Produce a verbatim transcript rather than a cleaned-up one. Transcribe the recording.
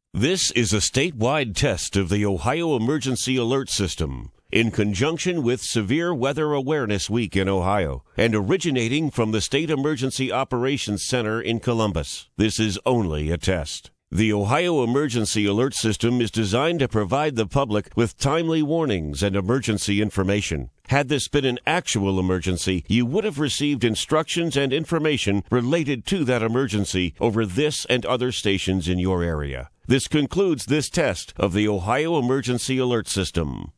This is a statewide test of the Ohio Emergency Alert System in conjunction with Severe Weather Awareness Week in Ohio and originating from the State Emergency Operations Center in Columbus. This is only a test. The Ohio Emergency Alert System is designed to provide the public with timely warnings and emergency information. Had this been an actual emergency, you would have received instructions and information related to that emergency over this and other stations in your area. This concludes this test of the Ohio Emergency Alert System.